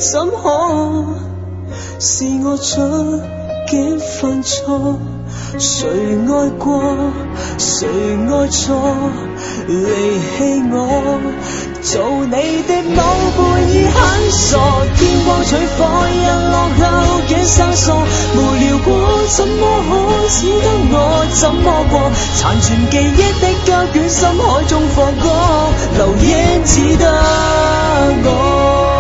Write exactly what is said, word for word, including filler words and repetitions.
怎可是我出境犯錯？誰愛過，誰愛錯，離棄我，做你的某半已很傻。天光取火，日落後竟生疏，無聊過，怎麼可只得我怎麼過？殘存記憶的膠卷，深海中放歌，留影只得我。